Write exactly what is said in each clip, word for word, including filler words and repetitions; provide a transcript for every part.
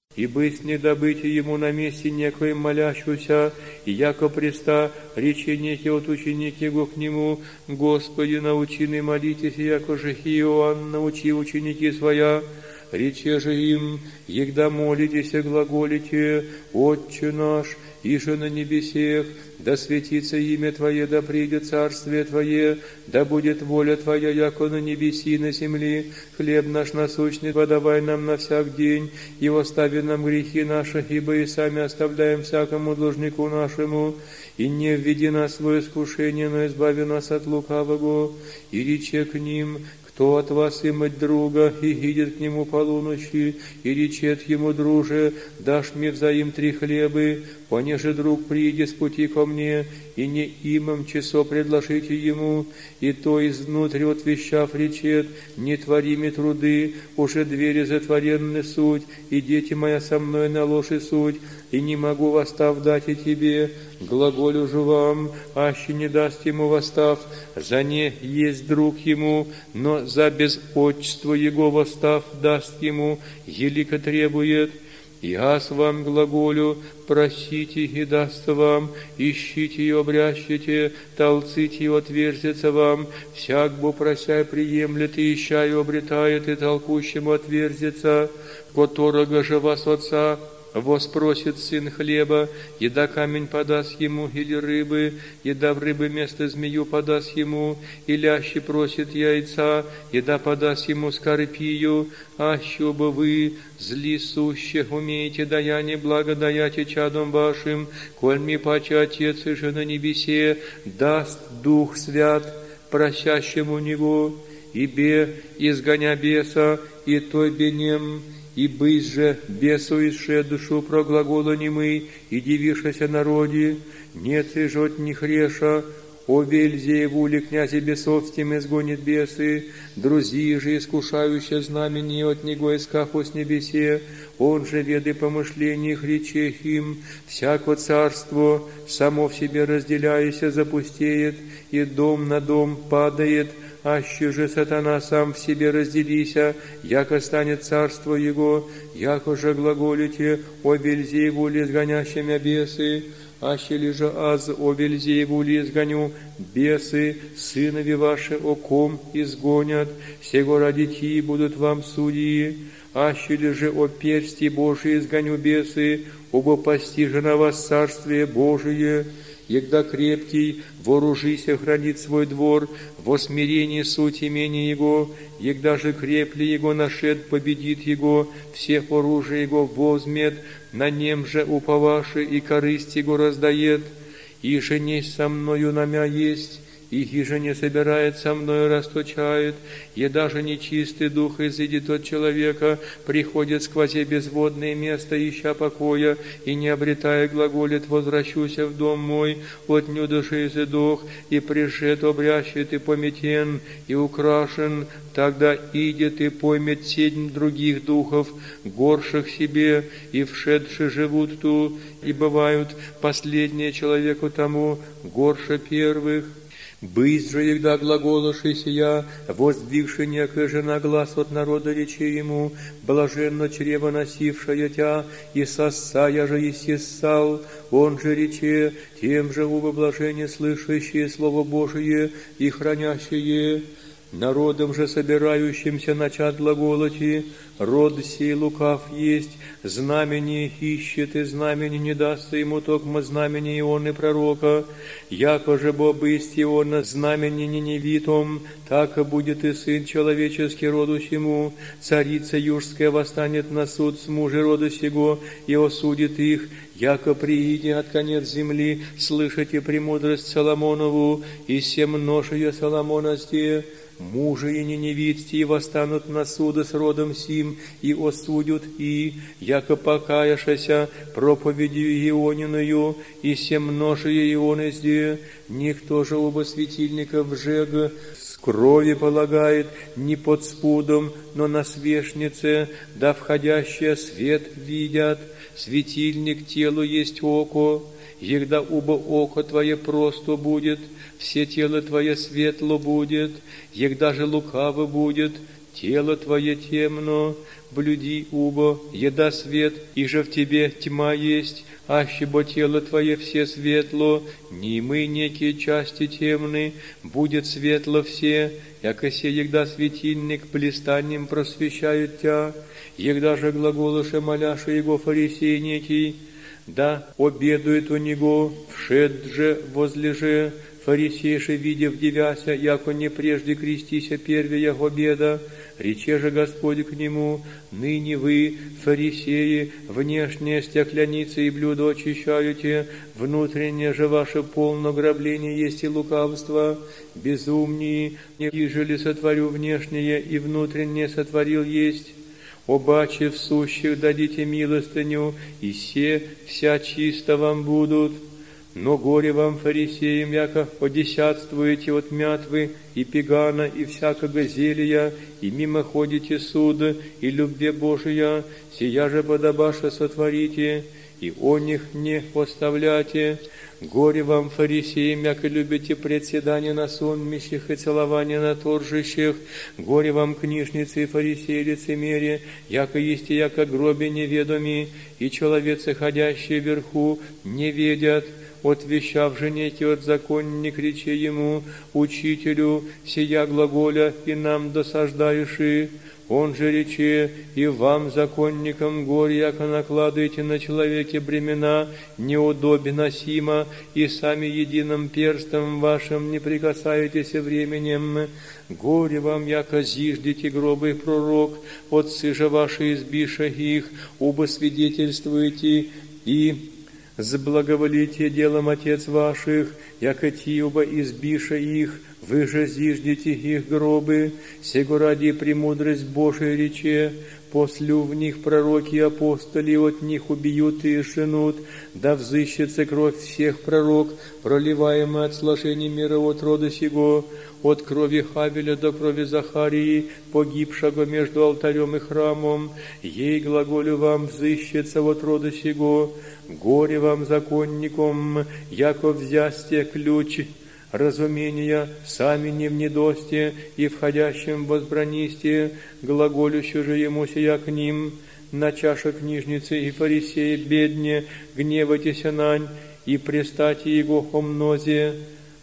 И быть не добыть ему на месте некоем молящуюся, и яко преста речи неки от ученики его к нему, Господи, научи не молитесь, яко же Иоанн научи ученики своя, рече же им, егда молитесь и глаголите, Отче наш, иже на небесех, да светится имя Твое, да придет царствие Твое, да будет воля Твоя, яко на небеси и на земли. Хлеб наш насущный подавай нам на всяк день, и остави нам грехи наши, ибо и сами оставляем всякому должнику нашему. И не введи нас в свое искушение, но избави нас от лукавого. И рече к ним, кто от вас имать друга, и идет к нему полуночи, и речет ему, друже, дашь мне взаим три хлебы, понеже друг прииди с пути ко мне, и не имам часо предложите ему, и то изнутри отвещав речет, не твори ми труды, уже двери затворенны суть, и дети моя со мной на ложи суть, и не могу восстав дать и тебе, глаголю же вам, аще не даст ему восстав, за не есть друг ему, но за безотчество его восстав даст ему, елико требует. И аз вам глаголю, просите и дастся вам, ищите и обрящите, толците и отверзится вам, всяк бо прося приемлет, и ища и обретает, и толкущему отверзится, которого же вас отца воспросит сын хлеба, еда камень подаст ему, или рыбы, еда в рыбы место змею подаст ему, и лящи просит яйца, еда подаст ему скорпию, аще бы вы, зли суще, умеете даяние благодаяте чадом вашим, коль ми паче Отец и же на небесе, даст Дух Свят просящему Него, и бе изгоня беса, и той бенем, и быть же бесу исше душу проглагола немы, и дивишася народе, не цежет ни хреша, о Вельзеву ли князе бесов с тем изгонит бесы, друзья же искушающие знамени от него искаху с небесе, он же веды помышлений речех им, всяко царство само в себе разделяяся запустеет, и дом на дом падает, аще же сатана сам в себе разделися, яко станет царство его, яко же глаголите о Вельзеву ли изгонящими бесы, аще ли же аз о Вельзеву ли изгоню бесы, сынови ваши о ком изгонят, сего ради ти будут вам судьи, аще ли же о персти Божии изгоню бесы, обо постижено вас царствие Божие, егда крепкий, вооружися хранит свой двор, во смирении суть имени его, егда же крепли его нашед, победит его, всех оружие его возмет, на нем же уповаши и корысть его раздает, и же не со мною намя есть, и хиже не собирает со мною расточает, и даже нечистый дух изыдет от человека, приходит сквозь безводное место, ища покоя, и не обретая глаголит, возвращуся в дом мой, отню души изыдох, и пришед обрящет и пометен, и украшен, тогда идет и поймет семь других духов, горших себе, и вшедши живут ту, и бывают последние человеку тому, горше первых. Бысть же, егда глаголоши сия, воздвигши некое же на глаз от народа речи ему, блаженно чрево носившая тя, и сосая же и сессал, он же рече, тем же убо блажение слышащие Слово Божие и хранящие. Народом же собирающимся начать глаголоти, род сей лукав есть, знамение ищет, и знамение не дастся ему, токмо знамение Ионы пророка, яко же бо бысть Иона знамение не невитом, так и будет и сын человеческий роду сему, царица южская восстанет на суд с мужа рода сего, и осудит их, яко прииди от конец земли, слышите премудрость Соломонову, и семь множие Соломоности. Мужи и неневидцы восстанут на суды с родом сим, и осудят, и, яко покаяшася проповедью Иониною, и семь множие Ионезде, никто же оба светильника вжег, с крови полагает, не под спудом, но на свешнице, да входящее свет видят, светильник телу есть око, егда оба око твое просто будет, все тело твое светло будет, егда же лукаво будет, тело Твое темно, блюди убо, еда свет, и же в Тебе тьма есть, аще бо тело Твое все светло, не мы некие части темны, будет светло все, яко се егда светильник блистанием просвещают Тя, егда же глаголыше моляше Его фарисей некий, да обедует у него, вшед же возлеже, фарисейше, видев девяся, яко не прежде крестися первия обеда, рече же Господь к нему, ныне вы, фарисеи, внешние стекляницы и блюдо очищаете, внутреннее же ваше полно грабление есть и лукавство, безумнее, ежели сотворю внешнее и внутреннее сотворил есть. Обаче в сущих дадите милостыню, и се вся чисто вам будут. Но горе вам, фарисеям, яко одесятствуете от мятвы и пегана и всякого зелья, и мимо ходите суда и любви Божия, сия же подобаша сотворите, и о них не оставляйте. Горе вам, фарисеям, яко любите председание на сонмищах и целование на торжищах. Горе вам, книжницы и фарисеи лицемерие, яко есть и яко гробе неведоми, и человецы, ходящие вверху, не ведят. Отвещав же некий от законник, рече ему, учителю, сия глаголя и нам досаждающий. Он же рече, и вам, законникам, горе, яко накладываете на человеке бремена, неудобносимо, и сами единым перстом вашим не прикасаетесь временем. Горе вам, яко зиждете гробы пророк, отцы же ваши избиша их, убо свидетельствуете, и заблаговолите делом отец ваших, яко ти оба избиша их, вы же зиждете их гробы, сего ради премудрость Божия рече, послю в них пророки и апостоли, от них убьют и женут, да взыщется кровь всех пророк, проливаемая от сложения мира от рода сего, от крови Хавеля до крови Захарии, погибшего между алтарем и храмом, ей глаголю вам взыщется от рода сего, горе вам, законникам, яко взясте ключ разумения, сами не в недосте и входящим в возбранисте, глаголющу же ему сия к ним, на чаше книжницы и фарисеи бедне, гневайтесь нань, и пристати его о мнозе,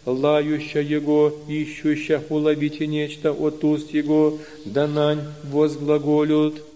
лающа его, ищуща уловите нечто от уст его, да нань возглаголют.